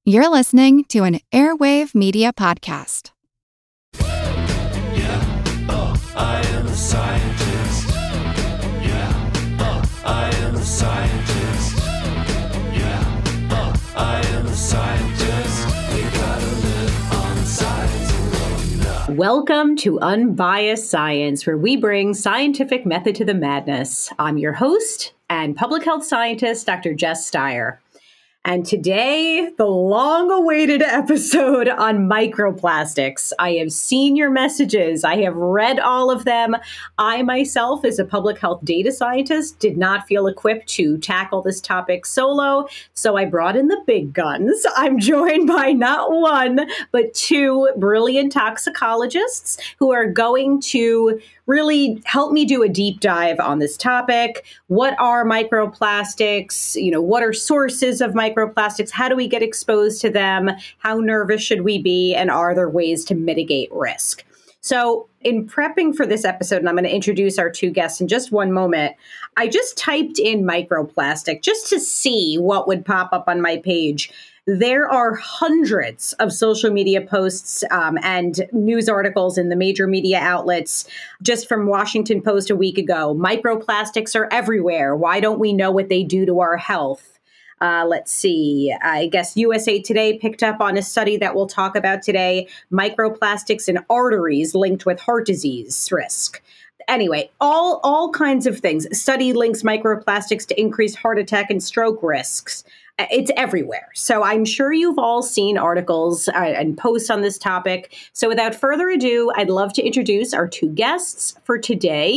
You're listening to an Airwave Media Podcast. I am a scientist. I am a scientist. I am a scientist. We gotta live on science alone. Welcome to Unbiased Science, where we bring scientific method to the madness. I'm your host and public health scientist, Dr. Jess Steyer. And today, the long-awaited episode on microplastics. I have seen your messages. I have read all of them. I myself, as a public health data scientist, did not feel equipped to tackle this topic solo, so I brought in the big guns. I'm joined by not one, but two brilliant toxicologists who are going to really help me do a deep dive on this topic. What are microplastics? What are sources of microplastics? How do we get exposed to them? How nervous should we be? And are there ways to mitigate risk? So in prepping for this episode, and I'm going to introduce our two guests in just one moment, I just typed in microplastic just to see what would pop up on my page. There are hundreds of social media posts and news articles in the major media outlets. Just from Washington Post a week ago, microplastics are everywhere. Why don't we know what they do to our health? Let's see. I guess USA Today picked up on a study that we'll talk about today. Microplastics in arteries linked with heart disease risk. Anyway, all kinds of things. Study links microplastics to increased heart attack and stroke risks. It's everywhere. So I'm sure you've all seen articles and posts on this topic. So without further ado, I'd love to introduce our two guests for today.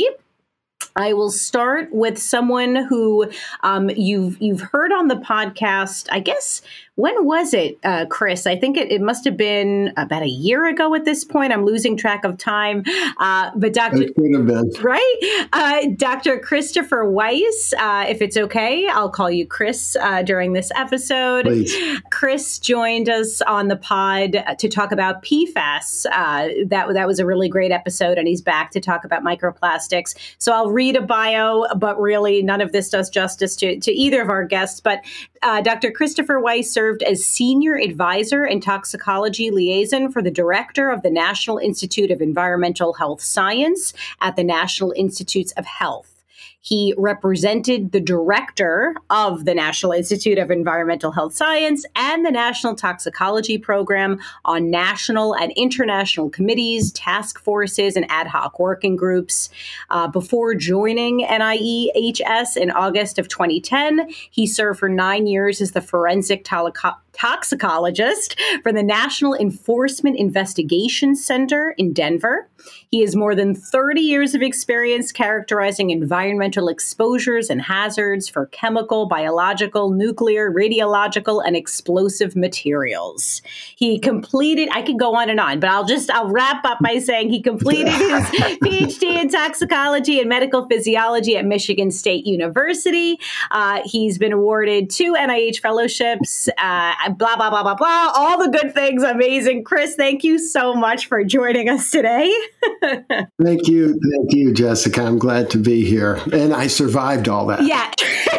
I will start with someone who you've heard on the podcast, I guess. When was it, Chris? I think it must have been about a year ago at this point. I'm losing track of time. But Dr. It could have been. Right? Dr. Christopher Weiss, if it's okay, I'll call you Chris during this episode. Please. Chris joined us on the pod to talk about PFAS. That was a really great episode, and he's back to talk about microplastics. So I'll read a bio, but really none of this does justice to either of our guests. But Dr. Christopher Weiss served as Senior Advisor and Toxicology Liaison for the Director of the National Institute of Environmental Health Science at the National Institutes of Health. He represented the director of the National Institute of Environmental Health Science and the National Toxicology Program on national and international committees, task forces, and ad hoc working groups. Before joining NIEHS in August of 2010, he served for 9 years as the forensic toxicologist for the National Enforcement Investigation Center in Denver. He has more than 30 years of experience characterizing environmental exposures and hazards for chemical, biological, nuclear, radiological, and explosive materials. He completed, I could go on and on, but I'll wrap up by saying he completed his PhD in toxicology and medical physiology at Michigan State University. He's been awarded 2 NIH fellowships, blah, blah, blah, blah, blah, all the good things. Amazing. Chris, thank you so much for joining us today. Thank you, Jessica. I'm glad to be here. And I survived all that. Yeah.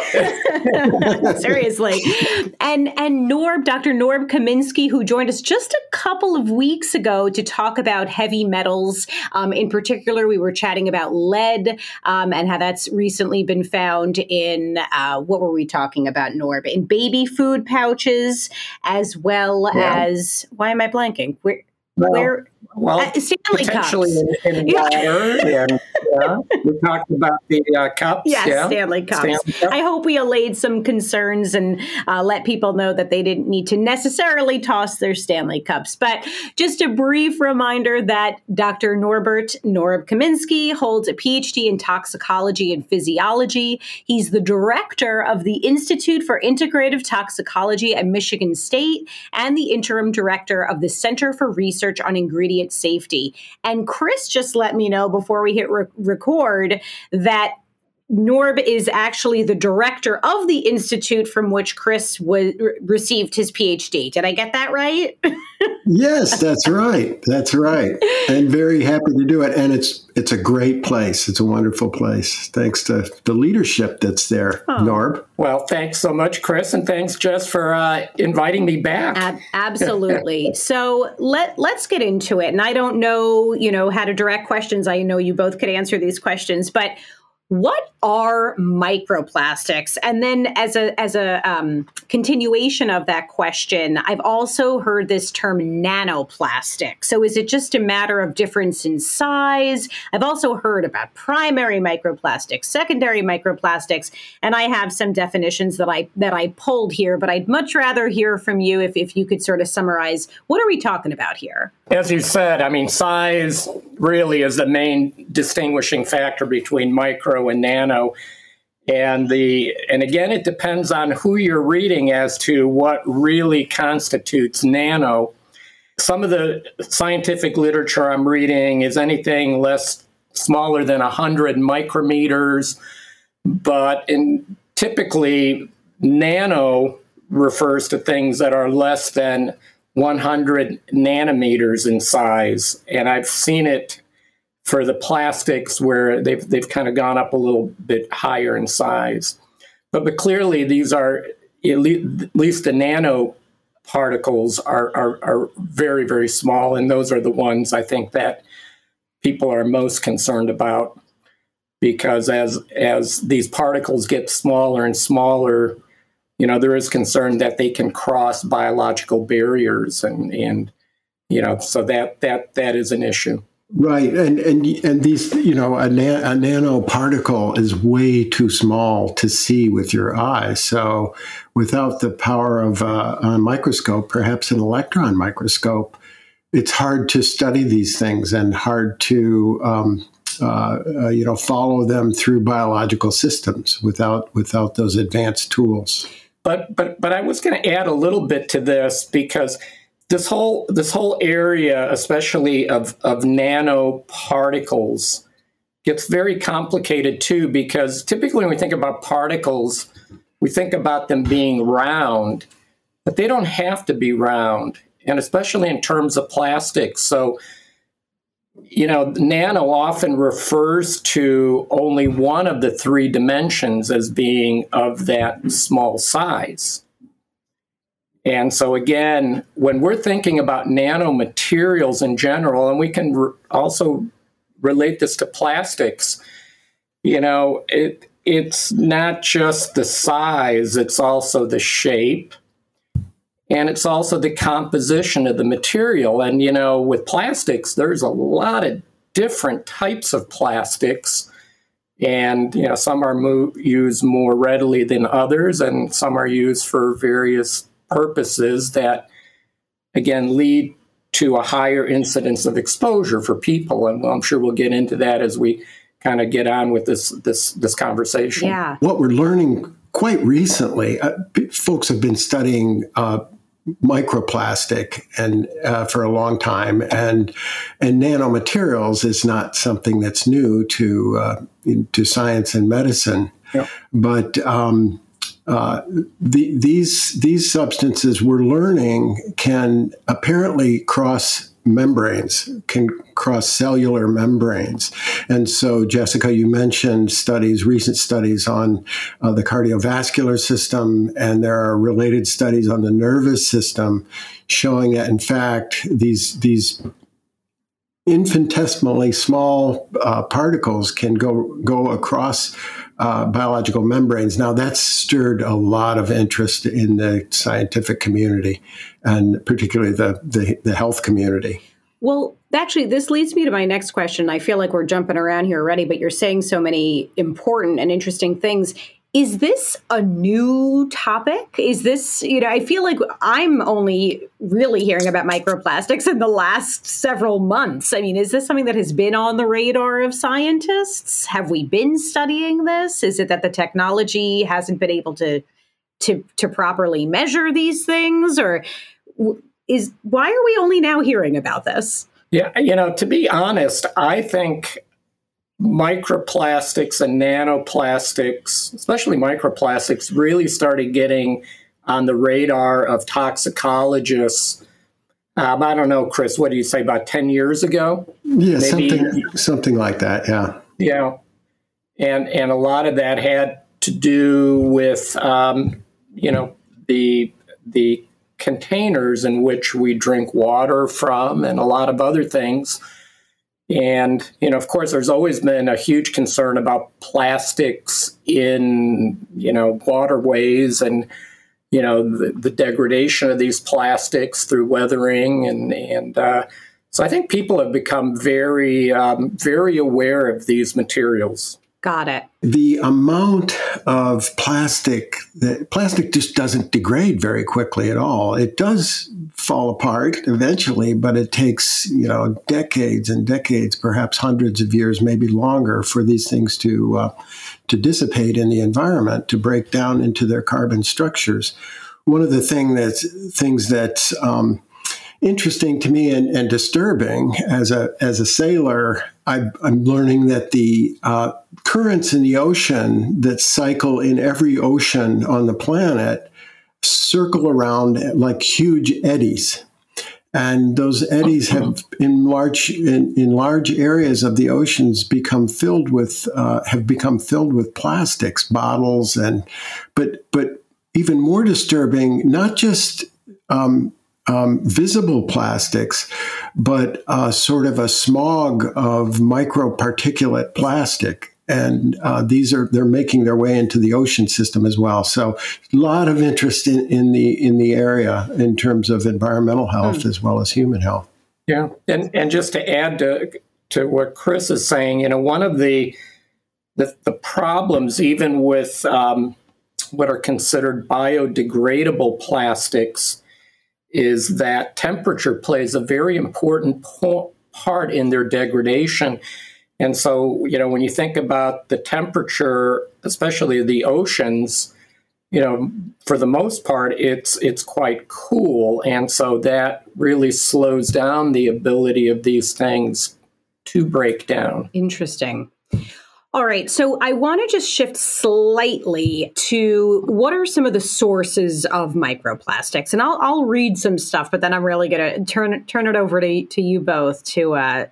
Seriously. And Dr. Norb Kaminsky, who joined us just a couple of weeks ago to talk about heavy metals. In particular, we were chatting about lead and how that's recently been found in, what were we talking about, Norb? In baby food pouches, as well as, why am I blanking? Where Stanley potentially cups. in water. And we talked about the cups. Yes, Stanley cups. Stanley cup. I hope we allayed some concerns and let people know that they didn't need to necessarily toss their Stanley cups. But just a brief reminder that Dr. Norb Kaminsky holds a PhD in toxicology and physiology. He's the director of the Institute for Integrative Toxicology at Michigan State and the interim director of the Center for Research on Ingredient Safety. And Chris just let me know before we hit record that Norb is actually the director of the institute from which Chris received his PhD. Did I get that right? Yes, that's right. That's right. And very happy to do it. And it's a great place. It's a wonderful place. Thanks to the leadership that's there, Norb. Well, thanks so much, Chris, and thanks, Jess, for inviting me back. Absolutely. So let's get into it. And I don't know, how to direct questions. I know you both could answer these questions, but what are microplastics? And then as a continuation of that question, I've also heard this term nanoplastic. So is it just a matter of difference in size? I've also heard about primary microplastics, secondary microplastics, and I have some definitions that I pulled here, but I'd much rather hear from you if you could sort of summarize, what are we talking about here? As you said, size really is the main distinguishing factor between micro and nano. And again, it depends on who you're reading as to what really constitutes nano. Some of the scientific literature I'm reading is anything smaller than 100 micrometers, but typically nano refers to things that are less than 100 nanometers in size. And I've seen it for the plastics where they've kind of gone up a little bit higher in size. But clearly these are, at least the nano particles are very, very small. And those are the ones I think that people are most concerned about, because as these particles get smaller and smaller, there is concern that they can cross biological barriers, and so that is an issue. Right, and these, a nanoparticle is way too small to see with your eye. So, without the power of a microscope, perhaps an electron microscope, it's hard to study these things and hard to follow them through biological systems without those advanced tools. But I was going to add a little bit to this, because this whole area, especially of nanoparticles, gets very complicated too, because typically when we think about particles, we think about them being round, but they don't have to be round, and especially in terms of plastics. So, nano often refers to only one of the three dimensions as being of that small size. And so again, when we're thinking about nanomaterials in general, and we can also relate this to plastics, it's not just the size, it's also the shape, and it's also the composition of the material. And, with plastics, there's a lot of different types of plastics. And, some are used more readily than others, and some are used for various purposes that, again, lead to a higher incidence of exposure for people. And I'm sure we'll get into that as we kind of get on with this conversation. Yeah. What we're learning quite recently, folks have been studying microplastic and for a long time, and nanomaterials is not something that's new to science and medicine. Yep. But these substances we're learning can apparently cross membranes, can cross cellular membranes. And so, Jessica, you mentioned recent studies on the cardiovascular system, and there are related studies on the nervous system showing that, in fact, these infinitesimally small particles can go across biological membranes. Now, that's stirred a lot of interest in the scientific community, and particularly the health community. Well, actually, this leads me to my next question. I feel like we're jumping around here already, but you're saying so many important and interesting things. Is this a new topic? Is this, I feel like I'm only really hearing about microplastics in the last several months. I mean, is this something that has been on the radar of scientists? Have we been studying this? Is it that the technology hasn't been able to properly measure these things? Or why are we only now hearing about this? Yeah, to be honest, I think microplastics and nanoplastics, especially microplastics, really started getting on the radar of toxicologists I don't know, Chris, what do you say, about 10 years ago? Yeah, Maybe. something like that. Yeah. Yeah. And a lot of that had to do with, the containers in which we drink water from and a lot of other things. And, of course, there's always been a huge concern about plastics in, waterways and, the degradation of these plastics through weathering. And so I think people have become very, very aware of these materials. Got it. The amount of plastic just doesn't degrade very quickly at all. It does fall apart eventually, but it takes, decades and decades, perhaps hundreds of years, maybe longer, for these things to dissipate in the environment, to break down into their carbon structures. One of the things that's interesting to me and disturbing as a sailor, I'm learning that the currents in the ocean that cycle in every ocean on the planet circle around like huge eddies. And those eddies have in large areas of the oceans have become filled with plastics, bottles, but even more disturbing, not just visible plastics, but sort of a smog of microparticulate plastic. And they're making their way into the ocean system as well. So a lot of interest in the area in terms of environmental health as well as human health. Yeah. And just to add to what Chris is saying, one of the problems, even with what are considered biodegradable plastics, is that temperature plays a very important part in their degradation. And so, when you think about the temperature, especially the oceans, for the most part, it's quite cool. And so that really slows down the ability of these things to break down. Interesting. All right. So I want to just shift slightly to what are some of the sources of microplastics? And I'll read some stuff, but then I'm really going to turn it over to you both to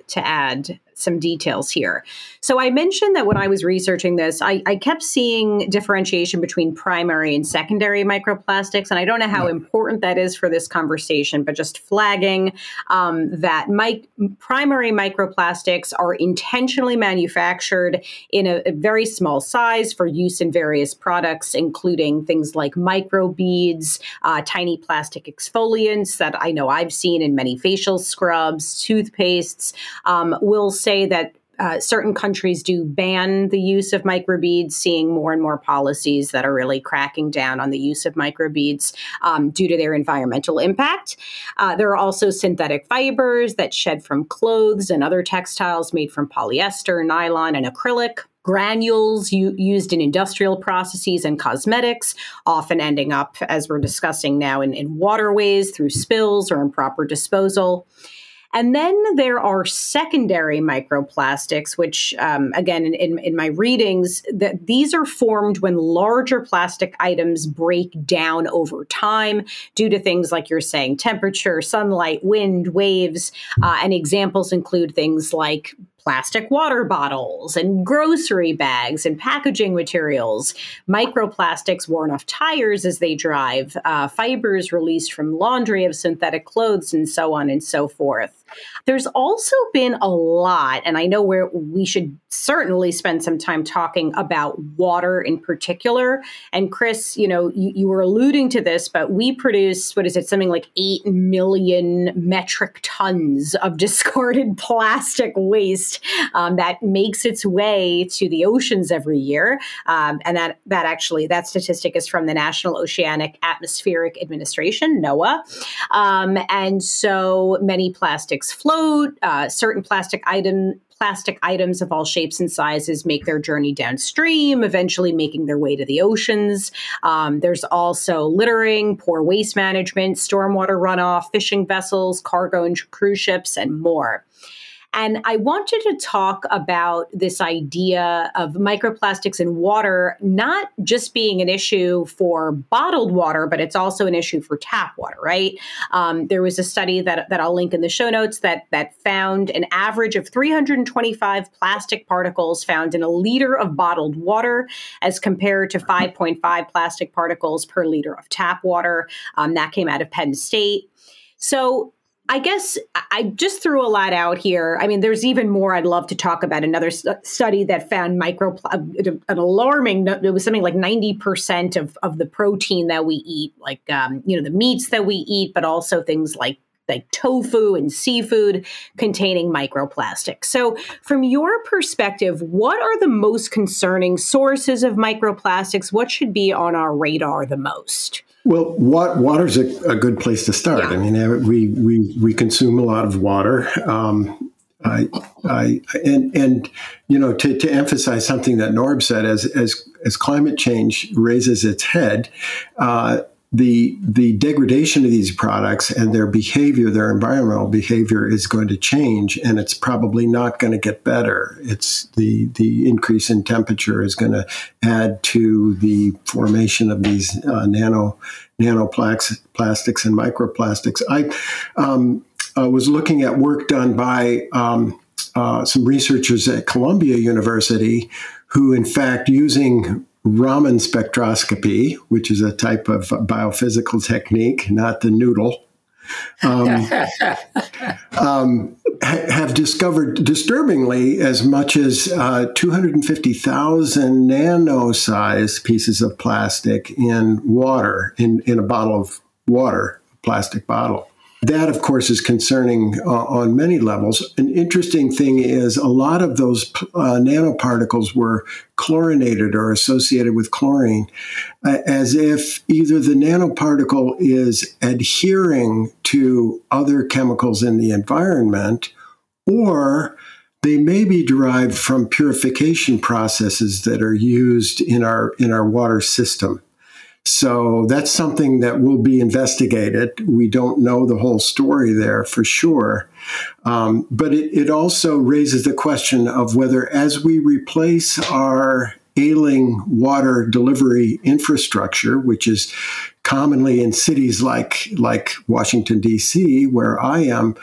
add some details here. So I mentioned that when I was researching this, I kept seeing differentiation between primary and secondary microplastics. And I don't know how important that is for this conversation, but just flagging that primary microplastics are intentionally manufactured in a very small size for use in various products, including things like microbeads, tiny plastic exfoliants that I know I've seen in many facial scrubs, toothpastes. Will say that certain countries do ban the use of microbeads, seeing more and more policies that are really cracking down on the use of microbeads due to their environmental impact. There are also synthetic fibers that shed from clothes and other textiles made from polyester, nylon, and acrylic. Granules used in industrial processes and cosmetics, often ending up, as we're discussing now, in waterways through spills or improper disposal. And then there are secondary microplastics, which, again, in my readings, that these are formed when larger plastic items break down over time due to things like you're saying, temperature, sunlight, wind, waves. And examples include things like plastic water bottles and grocery bags and packaging materials, microplastics worn off tires as they drive, fibers released from laundry of synthetic clothes, and so on and so forth. There's also been a lot, and I know we should certainly spend some time talking about water in particular. And Chris, you were alluding to this, but we produce, something like 8 million metric tons of discarded plastic waste that makes its way to the oceans every year. And that statistic is from the National Oceanic Atmospheric Administration, NOAA. And so many plastics float. Certain plastic items of all shapes and sizes make their journey downstream, eventually making their way to the oceans. There's also littering, poor waste management, stormwater runoff, fishing vessels, cargo and cruise ships, and more. And I want you to talk about this idea of microplastics in water not just being an issue for bottled water, but it's also an issue for tap water, right? There was a study that I'll link in the show notes that found an average of 325 plastic particles found in a liter of bottled water as compared to 5.5 plastic particles per liter of tap water. That came out of Penn State. So I guess I just threw a lot out here. I mean, there's even more I'd love to talk about. Another study that found an alarming, it was something like 90% of the protein that we eat, like, the meats that we eat, but also things like tofu and seafood containing microplastics. So from your perspective, what are the most concerning sources of microplastics? What should be on our radar the most? Well, water's a good place to start. Yeah. I mean, we consume a lot of water. To emphasize something that Norb said, as climate change raises its head, the degradation of these products and their behavior, their environmental behavior, is going to change, and it's probably not going to get better. It's the increase in temperature is going to add to the formation of these nanoplastics and microplastics. I was looking at work done by some researchers at Columbia University who, in fact, using Raman spectroscopy, which is a type of biophysical technique, not the noodle, have discovered disturbingly as much as 250,000 nano-sized pieces of plastic in water, in a bottle of water, a plastic bottle. That, of course, is concerning on many levels. An interesting thing is a lot of those nanoparticles were chlorinated or associated with chlorine, as if either the nanoparticle is adhering to other chemicals in the environment, or they may be derived from purification processes that are used in our water system. So that's something that will be investigated. We don't know the whole story there for sure. But it also raises the question of whether, as we replace our ailing water delivery infrastructure, which is commonly in cities like Washington, D.C., where I am,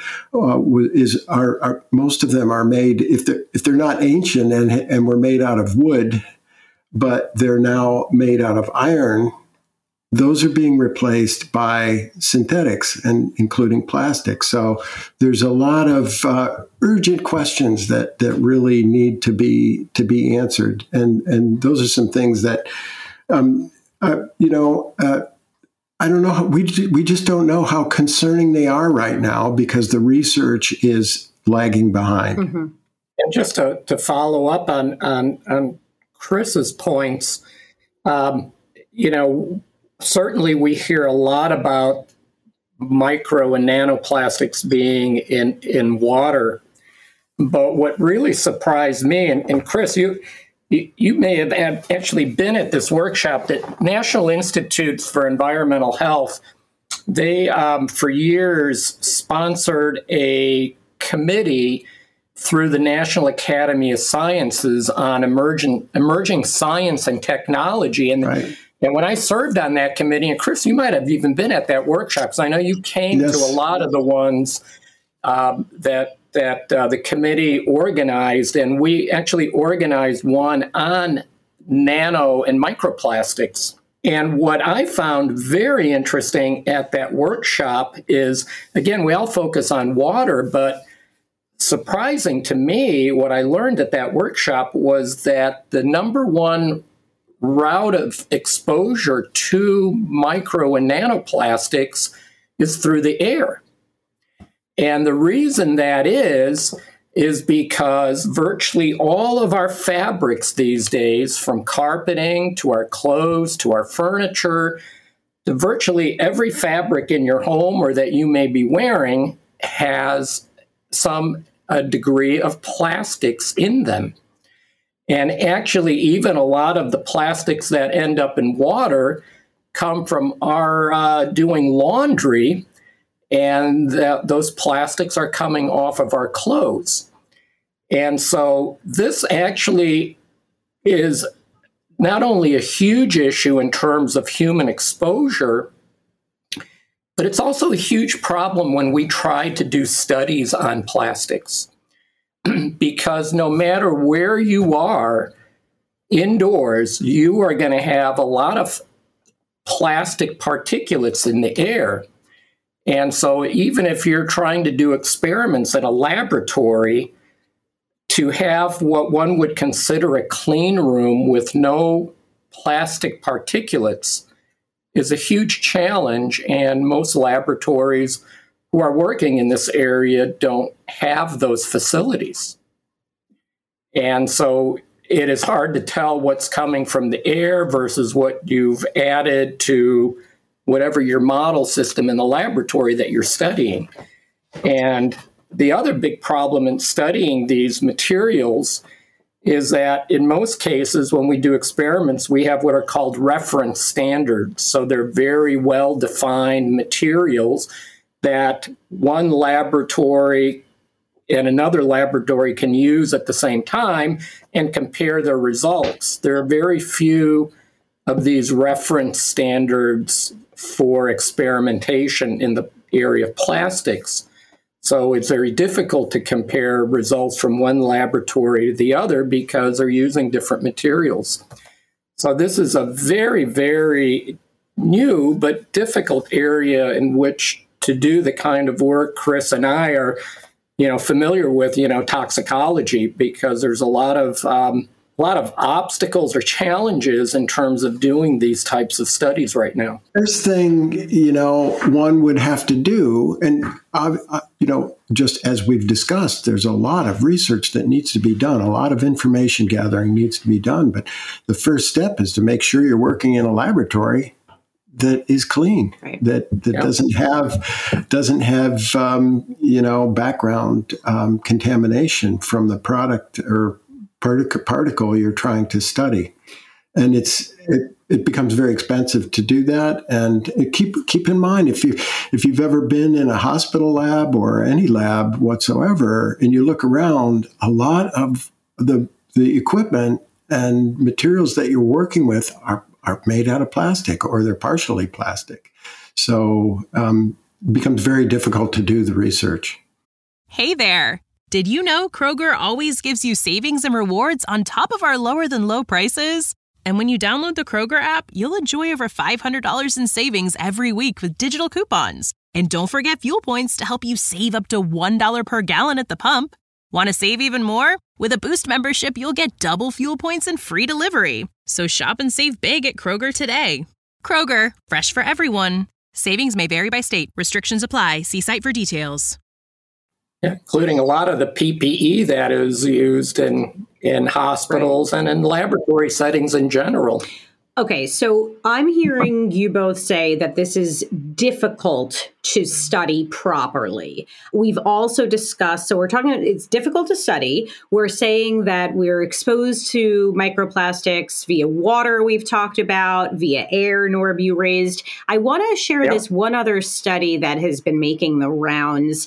most of them are made, if they're not ancient and were made out of wood, but they're now made out of iron, those are being replaced by synthetics, and including plastic. So there's a lot of urgent questions that really need to be answered, and those are some things that I don't know. We just don't know how concerning they are right now because the research is lagging behind. Mm-hmm. And just to follow up on Chris's points, certainly we hear a lot about micro and nanoplastics being in water. But what really surprised me, and Chris, you may have actually been at this workshop that National Institutes for Environmental Health, they for years sponsored a committee through the National Academy of Sciences on emerging science and technology. And right. And when I served on that committee, and Chris, you might have even been at that workshop, because I know you came Yes. to a lot of the ones that the committee organized, and we actually organized one on nano and microplastics. And what I found very interesting at that workshop is, again, we all focus on water, but surprising to me, what I learned at that workshop was that the number one route of exposure to micro and nanoplastics is through the air. And the reason that is because virtually all of our fabrics these days, from carpeting to our clothes to our furniture, to virtually every fabric in your home or that you may be wearing, has a degree of plastics in them. And actually, even a lot of the plastics that end up in water come from our doing laundry, and those plastics are coming off of our clothes. And so this actually is not only a huge issue in terms of human exposure, but it's also a huge problem when we try to do studies on plastics. Because no matter where you are indoors, you are going to have a lot of plastic particulates in the air. And so even if you're trying to do experiments in a laboratory, to have what one would consider a clean room with no plastic particulates is a huge challenge, and most laboratories who are working in this area don't have those facilities. And so it is hard to tell what's coming from the air versus what you've added to whatever your model system in the laboratory that you're studying. And the other big problem in studying these materials is that in most cases, when we do experiments, we have what are called reference standards. So they're very well-defined materials that one laboratory and another laboratory can use at the same time and compare their results. There are very few of these reference standards for experimentation in the area of plastics. So it's very difficult to compare results from one laboratory to the other because they're using different materials. So this is a very, very new but difficult area in which to do the kind of work Chris and I are, familiar with, toxicology, because there's a lot of obstacles or challenges in terms of doing these types of studies right now. First thing, one would have to do, and, just as we've discussed, there's a lot of research that needs to be done. A lot of information gathering needs to be done. But the first step is to make sure you're working in a laboratory that is clean, right, that doesn't have background contamination from the product or particle you're trying to study. And it becomes very expensive to do that. And keep in mind, if you've ever been in a hospital lab or any lab whatsoever, and you look around, a lot of the equipment and materials that you're working with are made out of plastic, or they're partially plastic. So it becomes very difficult to do the research. Hey there. Did you know Kroger always gives you savings and rewards on top of our lower than low prices? And when you download the Kroger app, you'll enjoy over $500 in savings every week with digital coupons. And don't forget fuel points to help you save up to $1 per gallon at the pump. Want to save even more? With a Boost membership, you'll get double fuel points and free delivery. So shop and save big at Kroger today. Kroger, fresh for everyone. Savings may vary by state. Restrictions apply. See site for details. Yeah, including a lot of the PPE that is used in hospitals, right, and in laboratory settings in general. Okay, so I'm hearing you both say that this is difficult to study properly. We've also discussed, so we're talking about it's difficult to study. We're saying that we're exposed to microplastics via water, we've talked about, via air, Norb, you raised. I want to share this one other study that has been making the rounds.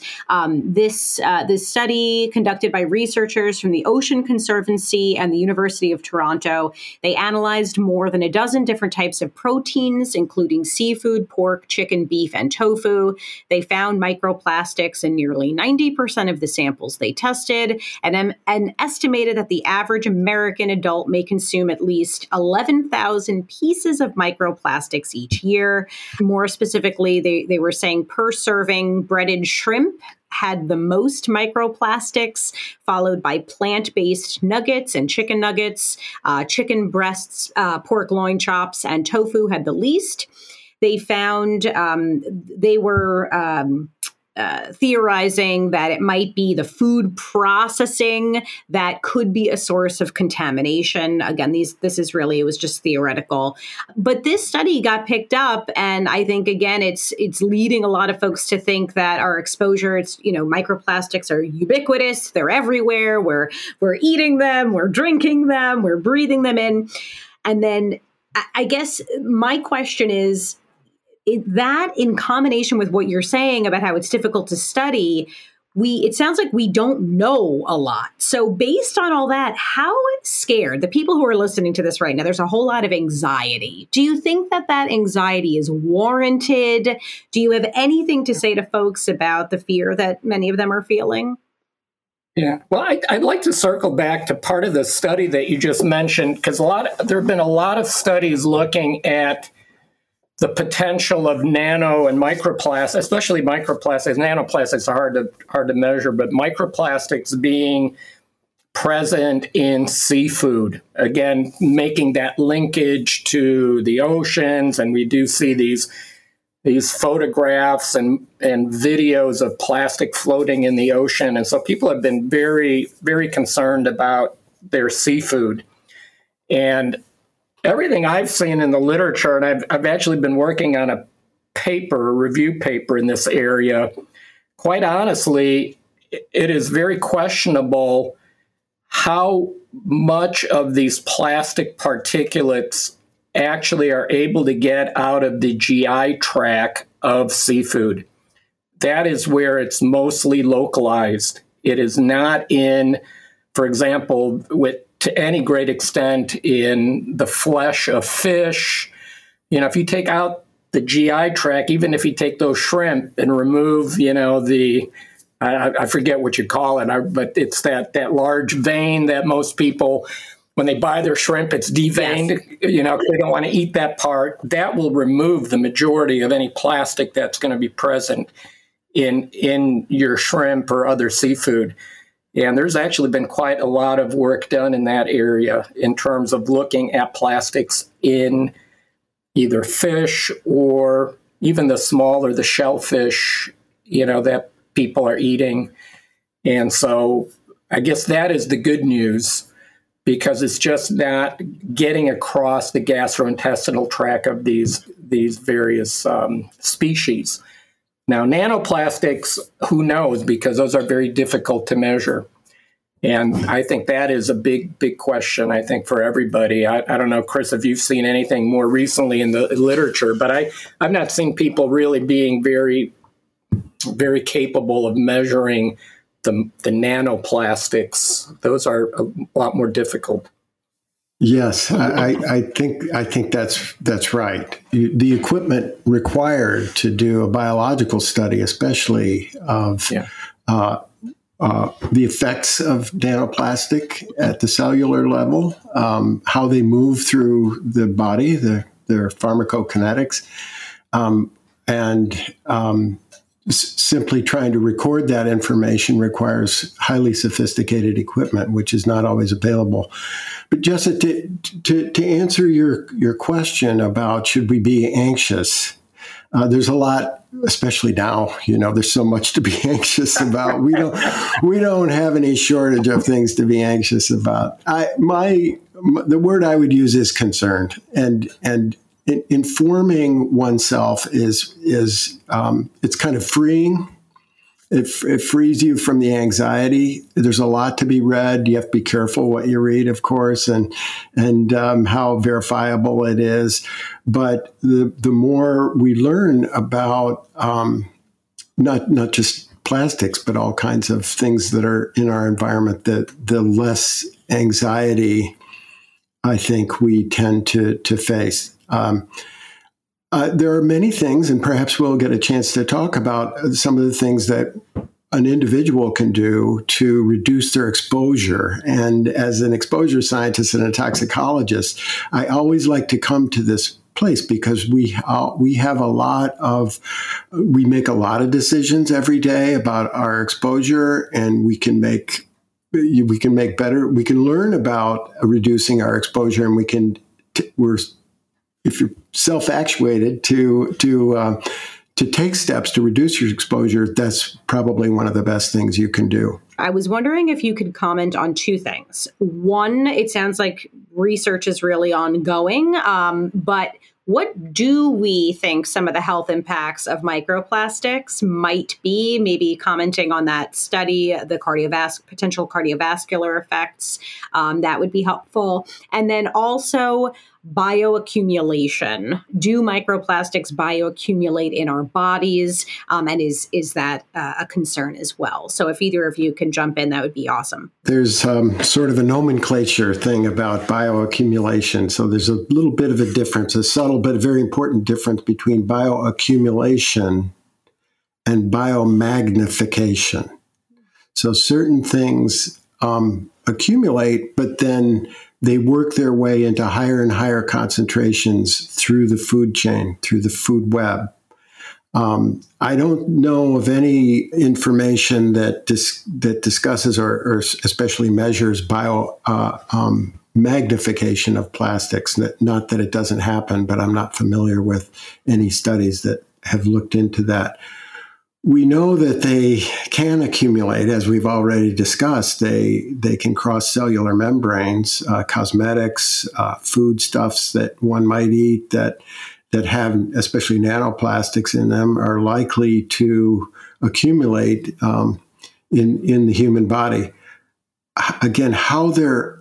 This study conducted by researchers from the Ocean Conservancy and the University of Toronto. They analyzed more than a dozen different types of proteins, including seafood, pork, chicken, beef, and tofu. They found microplastics in nearly 90% of the samples they tested, and estimated that the average American adult may consume at least 11,000 pieces of microplastics each year. More specifically, they were saying per serving breaded shrimp had the most microplastics, followed by plant-based nuggets and chicken nuggets, chicken breasts, pork loin chops, and tofu had the least. They found they were theorizing that it might be the food processing that could be a source of contamination. Again, it was just theoretical. But this study got picked up, and I think, again, it's leading a lot of folks to think that our exposure, microplastics are ubiquitous. They're everywhere. We're eating them, we're drinking them, we're breathing them in. And then I guess my question is, that in combination with what you're saying about how it's difficult to study, it sounds like we don't know a lot. So based on all that, how scared, the people who are listening to this right now, there's a whole lot of anxiety. Do you think that anxiety is warranted? Do you have anything to say to folks about the fear that many of them are feeling? Yeah, well, I'd like to circle back to part of the study that you just mentioned, because there have been a lot of studies looking at the potential of nano and microplastics, especially microplastics. Nanoplastics are hard to measure, but microplastics being present in seafood, again, making that linkage to the oceans. And we do see these photographs and videos of plastic floating in the ocean. And so people have been very, very concerned about their seafood. And everything I've seen in the literature, and I've actually been working on a review paper in this area, quite honestly, it is very questionable how much of these plastic particulates actually are able to get out of the GI tract of seafood. That is where it's mostly localized. It is not in, for example, to any great extent in the flesh of fish. If you take out the GI tract, even if you take those shrimp and remove, I forget what you call it, but it's that large vein that most people, when they buy their shrimp, it's deveined. Yes. They don't want to eat that part. That will remove the majority of any plastic that's going to be present in your shrimp or other seafood. And there's actually been quite a lot of work done in that area in terms of looking at plastics in either fish or even the smaller, the shellfish, that people are eating. And so I guess that is the good news, because it's just not getting across the gastrointestinal tract of these various species. Now, nanoplastics, who knows, because those are very difficult to measure. And I think that is a big, big question, I think, for everybody. I don't know, Chris, if you've seen anything more recently in the literature, but I've not seen people really being very, very capable of measuring the nanoplastics. Those are a lot more difficult. Yes, I think that's right. The equipment required to do a biological study, especially of the effects of nanoplastic at the cellular level, how they move through the body, their pharmacokinetics, simply trying to record that information requires highly sophisticated equipment, which is not always available. But Jessica, to answer your question about should we be anxious, there's a lot, especially now. There's so much to be anxious about. We don't have any shortage of things to be anxious about. The word I would use is concerned, and informing oneself is it's kind of freeing. It frees you from the anxiety. There's a lot to be read. You have to be careful what you read, of course, and how verifiable it is. But the more we learn about not just plastics, but all kinds of things that are in our environment, the less anxiety I think we tend to face. There are many things, and perhaps we'll get a chance to talk about some of the things that an individual can do to reduce their exposure. And as an exposure scientist and a toxicologist, I always like to come to this place because we make a lot of decisions every day about our exposure, and we can learn about reducing our exposure, and if you're self-actuated to take steps to reduce your exposure, that's probably one of the best things you can do. I was wondering if you could comment on two things. One, it sounds like research is really ongoing, but what do we think some of the health impacts of microplastics might be? Maybe commenting on that study, the potential cardiovascular effects, that would be helpful. And then also, bioaccumulation. Do microplastics bioaccumulate in our bodies? And is that a concern as well? So if either of you can jump in, that would be awesome. There's sort of a nomenclature thing about bioaccumulation. So there's a little bit of a difference, a subtle but very important difference between bioaccumulation and biomagnification. So certain things accumulate, but then they work their way into higher and higher concentrations through the food chain, through the food web. I don't know of any information that discusses or especially measures magnification of plastics. Not that it doesn't happen, but I'm not familiar with any studies that have looked into that. We know that they can accumulate, as we've already discussed. They can cross cellular membranes, cosmetics, foodstuffs that one might eat that have especially nanoplastics in them are likely to accumulate in the human body. Again, how they're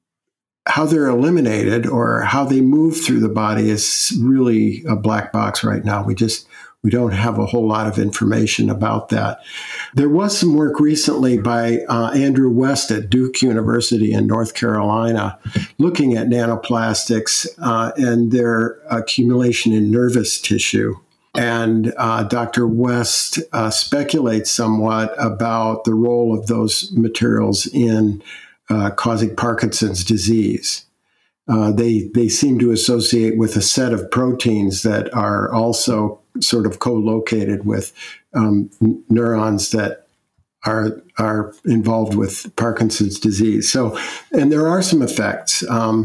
eliminated or how they move through the body is really a black box right now. We don't have a whole lot of information about that. There was some work recently by Andrew West at Duke University in North Carolina looking at nanoplastics and their accumulation in nervous tissue. And Dr. West speculates somewhat about the role of those materials in causing Parkinson's disease. They seem to associate with a set of proteins that are also sort of co-located with neurons that are involved with Parkinson's disease. So, and there are some effects.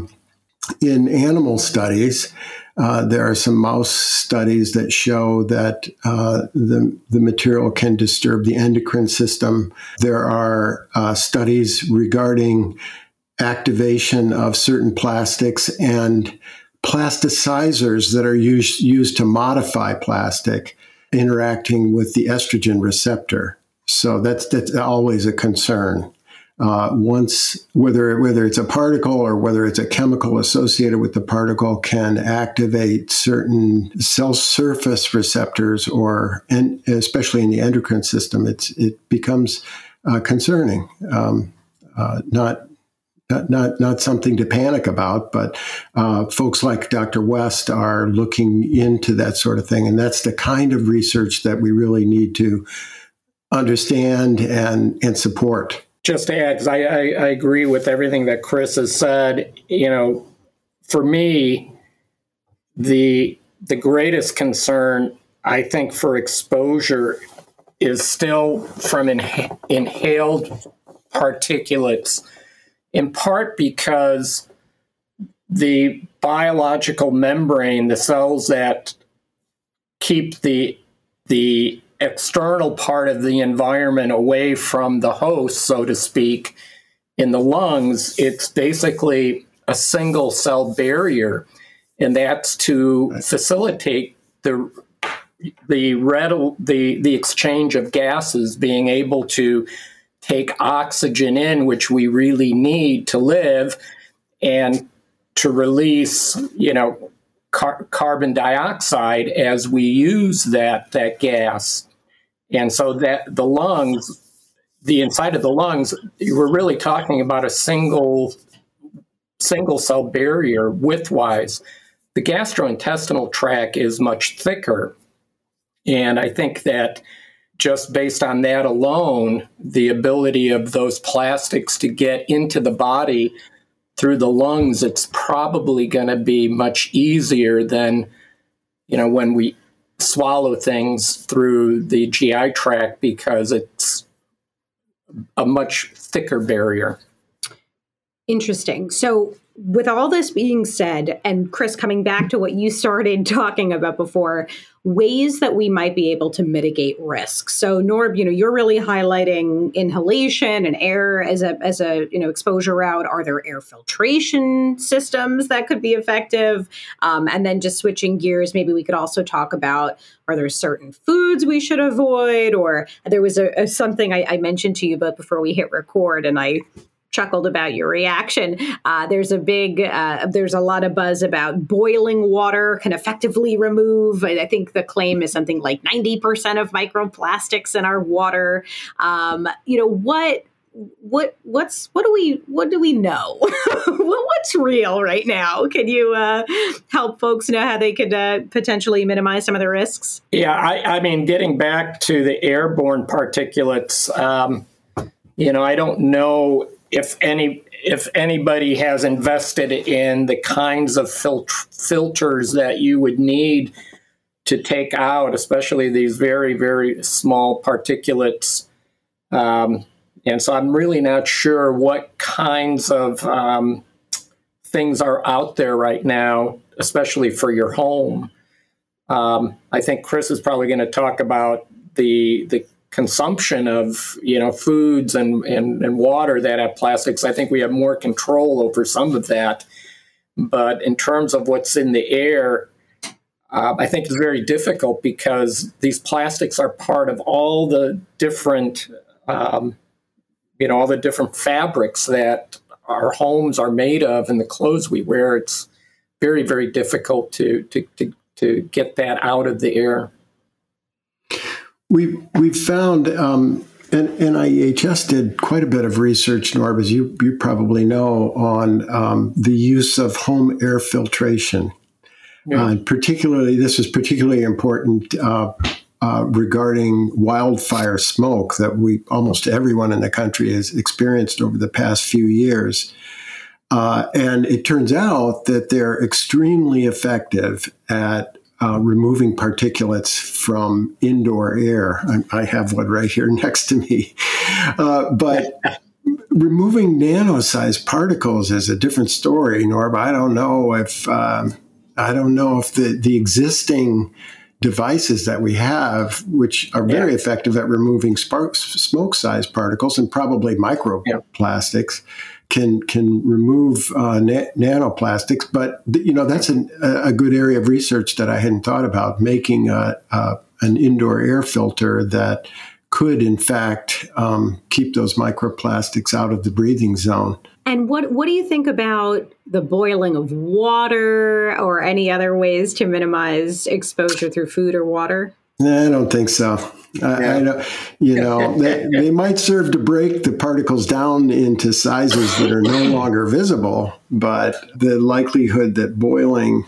In animal studies, there are some mouse studies that show that the material can disturb the endocrine system. There are studies regarding activation of certain plastics and plasticizers that are used to modify plastic interacting with the estrogen receptor. So that's always a concern. Whether it's a particle or whether it's a chemical associated with the particle can activate certain cell surface receptors, and especially in the endocrine system, it becomes concerning. Not something to panic about, but folks like Dr. West are looking into that sort of thing, and that's the kind of research that we really need to understand and support. Just to add, because I agree with everything that Chris has said. For me, the greatest concern, I think, for exposure is still from inhaled particulates, in part because the biological membrane, the cells that keep the external part of the environment away from the host, so to speak, in the lungs, it's basically a single cell barrier. And that's to facilitate the exchange of gases, being able to take oxygen in, which we really need to live, and to release, carbon dioxide as we use that gas. And so that the lungs, the inside of the lungs, we're really talking about a single cell barrier widthwise. The gastrointestinal tract is much thicker. And I think that just based on that alone, the ability of those plastics to get into the body through the lungs, it's probably going to be much easier than, when we swallow things through the GI tract, because it's a much thicker barrier. Interesting. So with all this being said, and Chris, coming back to what you started talking about before, ways that we might be able to mitigate risk. So Norb, you're really highlighting inhalation and air as a exposure route. Are there air filtration systems that could be effective? And then just switching gears, maybe we could also talk about, are there certain foods we should avoid? Or there was something I mentioned to you about before we hit record, and I chuckled about your reaction. There's a lot of buzz about boiling water can effectively remove. I think the claim is something like 90% of microplastics in our water. What do we know? What's real right now? Can you help folks know how they could potentially minimize some of the risks? Yeah, I mean, getting back to the airborne particulates, I don't know if anybody has invested in the kinds of filters that you would need to take out, especially these very, very small particulates. And so I'm really not sure what kinds of things are out there right now, especially for your home. I think Chris is probably going to talk about the consumption of foods and water that have plastics. I think we have more control over some of that. But in terms of what's in the air, I think it's very difficult because these plastics are part of all the different all the different fabrics that our homes are made of and the clothes we wear. It's very, very difficult to get that out of the air. We've found, and NIEHS did quite a bit of research, Norb, as you probably know, on the use of home air filtration. Yeah. This is particularly important regarding wildfire smoke that almost everyone in the country has experienced over the past few years. And it turns out that they're extremely effective at removing particulates from indoor air. I have one right here next to me. But removing nano-sized particles is a different story, Norb. I don't know if the existing devices that we have, which are very effective at removing smoke-sized particles and probably microplastics, can remove nanoplastics. But that's a good area of research that I hadn't thought about, making an indoor air filter that could, in fact, keep those microplastics out of the breathing zone. And what do you think about the boiling of water or any other ways to minimize exposure through food or water? I don't think so. I don't, they might serve to break the particles down into sizes that are no longer visible, but the likelihood that boiling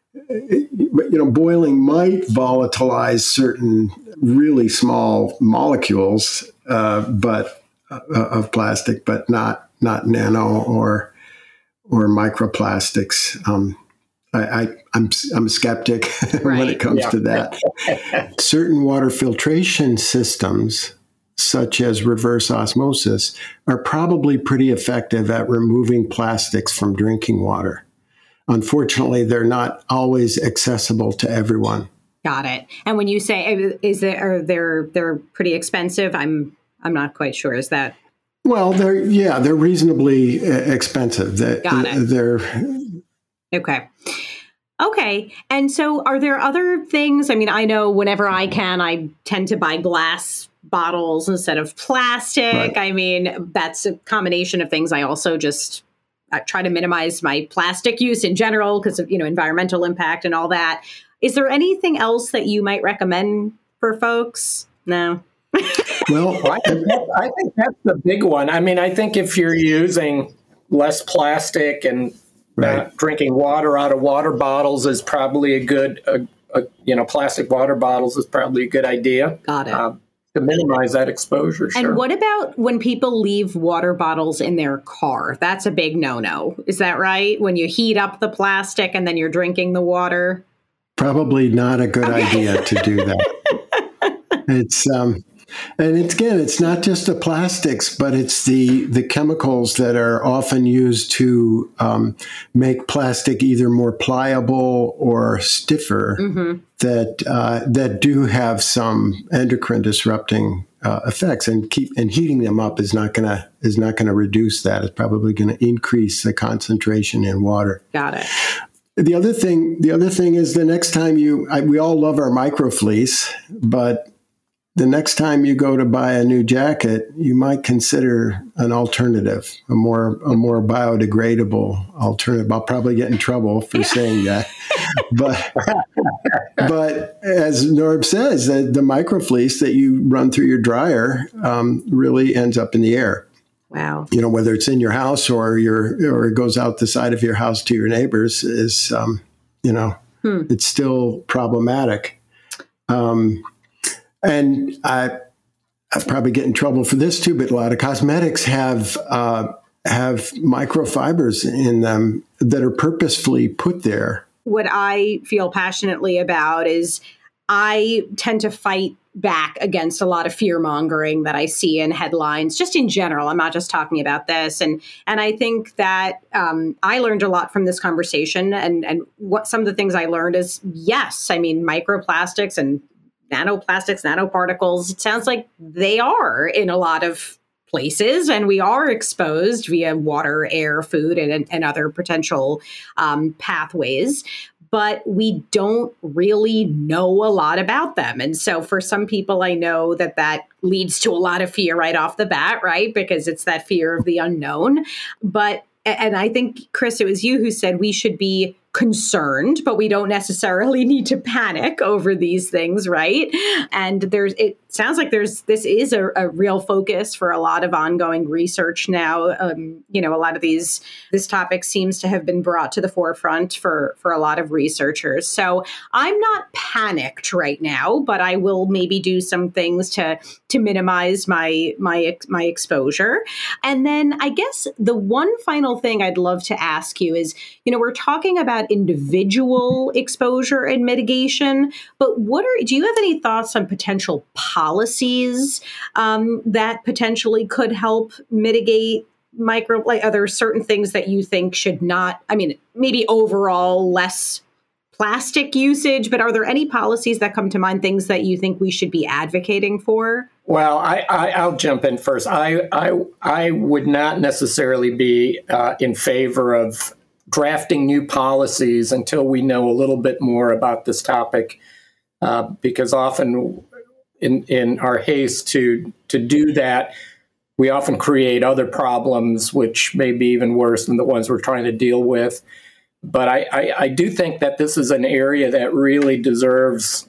might volatilize certain really small molecules, but of plastic, but not nano or microplastics. I'm a skeptic when it comes to that. Certain water filtration systems, such as reverse osmosis, are probably pretty effective at removing plastics from drinking water. Unfortunately, they're not always accessible to everyone. Got it. And when you say they're pretty expensive, I'm not quite sure. Is that? Well, they're reasonably expensive. Got it. Okay. And so are there other things? I mean, I know whenever I can, I tend to buy glass bottles instead of plastic. Right. I mean, that's a combination of things. I also just try to minimize my plastic use in general because of, environmental impact and all that. Is there anything else that you might recommend for folks? No. Well, I think that's the big one. I mean, I think if you're using less plastic and drinking water out of water bottles is probably a good, plastic water bottles is probably a good idea. Got it. To minimize that exposure. Sure. And what about when people leave water bottles in their car? That's a big no-no. Is that right? When you heat up the plastic and then you're drinking the water? Probably not a good idea to do that. It's not just the plastics, but it's the chemicals that are often used to make plastic either more pliable or stiffer that do have some endocrine disrupting effects, and heating them up is not going to reduce that. It's probably going to increase the concentration in water. Got it. The other thing is the next time we all love our microfleece, but the next time you go to buy a new jacket, you might consider an alternative, a more biodegradable alternative. I'll probably get in trouble for saying that. But as Norb says, the microfleece that you run through your dryer really ends up in the air. Wow. Whether it's in your house or it goes out the side of your house to your neighbors is, it's still problematic. And I'll probably get in trouble for this too, but a lot of cosmetics have microfibers in them that are purposefully put there. What I feel passionately about is I tend to fight back against a lot of fear mongering that I see in headlines, just in general. I'm not just talking about this. And I think that I learned a lot from this conversation. And what some of the things I learned is, yes, I mean, microplastics and nanoplastics, nanoparticles, it sounds like they are in a lot of places, and we are exposed via water, air, food, and other potential pathways. But we don't really know a lot about them. And so for some people, I know that leads to a lot of fear right off the bat, right? Because it's that fear of the unknown. And I think, Chris, it was you who said we should be concerned, but we don't necessarily need to panic over these things, right? And it sounds like this is a real focus for a lot of ongoing research now. A lot of this topic seems to have been brought to the forefront for a lot of researchers. So I'm not panicked right now, but I will maybe do some things to minimize my exposure. And then I guess the one final thing I'd love to ask you is, we're talking about individual exposure and mitigation, but do you have any thoughts on potential policies that potentially could help mitigate are there certain things that you think should not, maybe overall less plastic usage, but are there any policies that come to mind, things that you think we should be advocating for? Well, I'll jump in first. I would not necessarily be in favor of drafting new policies until we know a little bit more about this topic, because often in our haste to do that, we often create other problems which may be even worse than the ones we're trying to deal with. But I do think that this is an area that really deserves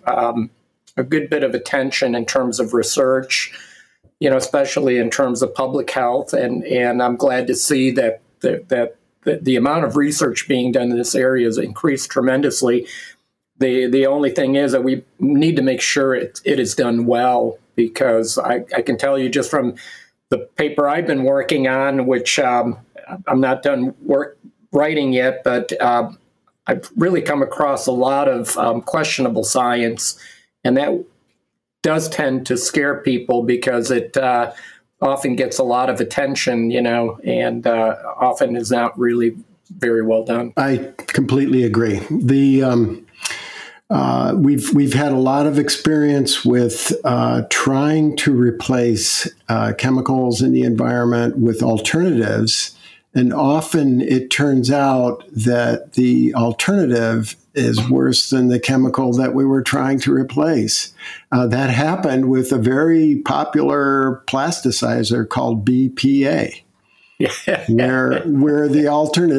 a good bit of attention in terms of research, especially in terms of public health. And I'm glad to see that the amount of research being done in this area has increased tremendously. The only thing is that we need to make sure it is done well, because I can tell you just from the paper I've been working on, which I'm not done writing yet, but I've really come across a lot of questionable science, and that does tend to scare people because it often gets a lot of attention, and often is not really very well done. I completely agree. We've had a lot of experience with trying to replace chemicals in the environment with alternatives, and often it turns out that the alternative is worse than the chemical that we were trying to replace. That happened with a very popular plasticizer called BPA. where the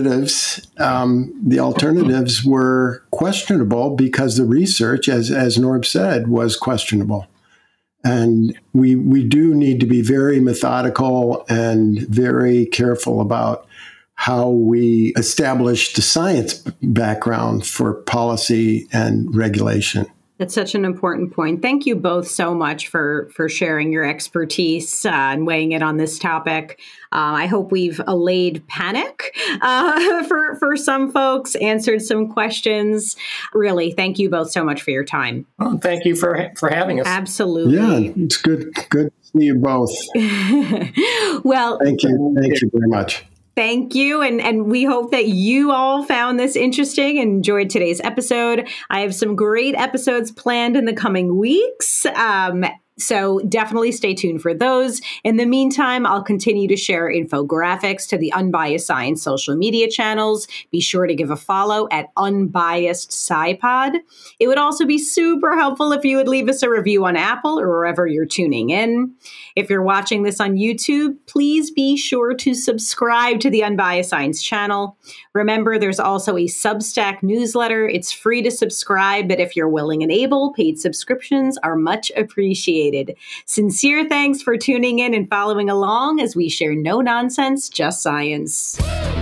alternatives were questionable because the research, as Norb said, was questionable. And we do need to be very methodical and very careful about how we establish the science background for policy and regulation. That's such an important point. Thank you both so much for sharing your expertise and weighing in on this topic. I hope we've allayed panic for some folks, answered some questions. Really, thank you both so much for your time. Well, thank you for having us. Absolutely. Yeah, it's good to see you both. Well, thank you very much. Thank you. And we hope that you all found this interesting and enjoyed today's episode. I have some great episodes planned in the coming weeks. So definitely stay tuned for those. In the meantime, I'll continue to share infographics to the Unbiased Science social media channels. Be sure to give a follow at Unbiased SciPod. It would also be super helpful if you would leave us a review on Apple or wherever you're tuning in. If you're watching this on YouTube, please be sure to subscribe to the Unbiased Science channel. Remember, there's also a Substack newsletter. It's free to subscribe, but if you're willing and able, paid subscriptions are much appreciated. Sincere thanks for tuning in and following along as we share no nonsense, just science.